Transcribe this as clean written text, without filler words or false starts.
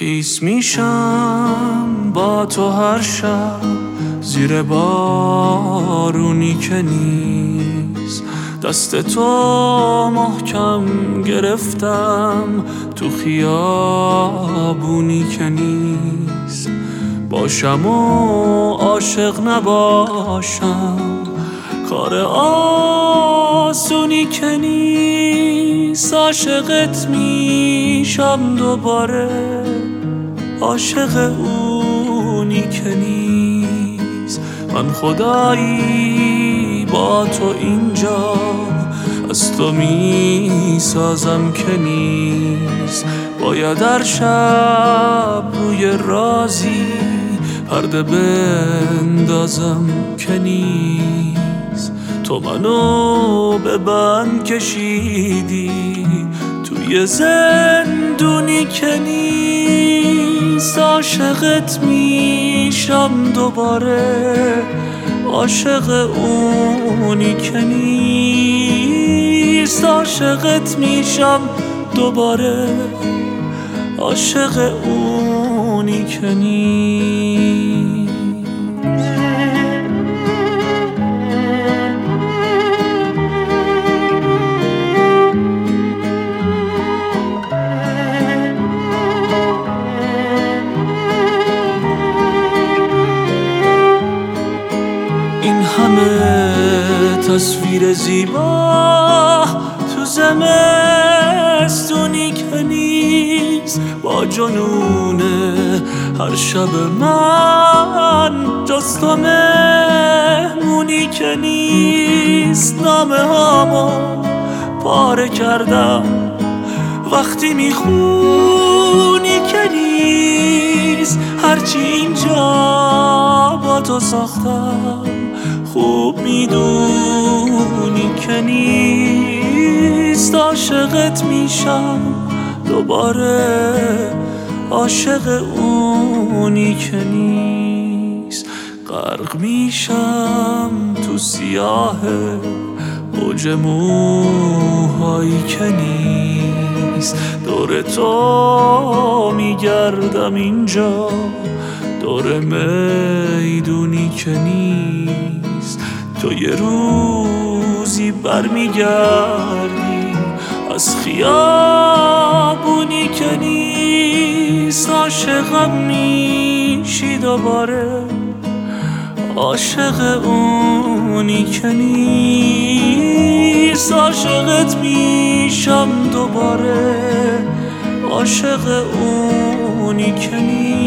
خیس میشم با تو هر شب زیر بارونی که نیست، دست تو محکم گرفتم تو خیابونی که نیست. باشم و عاشق نباشم کار آسونی که نیست. عاشقت میشم دوباره، عاشق اونی که نیست. من خدایی با تو اینجا از تو میسازم که نیست. باید هر شب روی رازی پرده بندازم که نیست. تو منو به بند کشیدی توی زندونی که نیست. عاشقت میشم دوباره، عاشق اونی که نیست. عاشقت میشم دوباره، عاشق اونی که نیست. این همه تصویر زیبا تو زمستونی که نیست. با جنون هر شب من جز تو مهمونی که نیست. نامه هامو پاره کردم وقتی میخونی که نیست. هرچی اینجا با تو ساختم خوب میدونی که نیست. عاشقت میشم دوباره، عاشق اونی که نیست. غرق میشم تو سیاه موج موهایی که نیست. دور تو میگردم اینجا، دور میدونی که نیست. تو یه روزی برمیگردی از خیابونی که نیست. عاشقم میشی دوباره، عاشق اونی که نیست. عاشقت میشم دوباره، عاشق اونی که نیست.